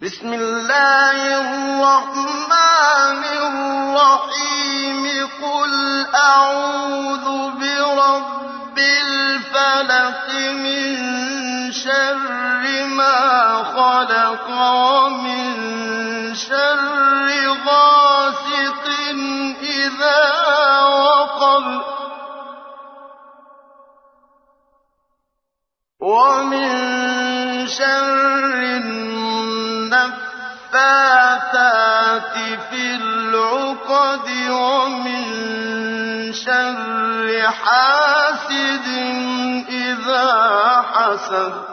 بسم الله الرحمن الرحيم قل أعوذ برب الفلق من شر ما خلق ومن شر غاسق إذا وقب ومن شر النفاثات في العقد ومن شر حاسد إذا حسد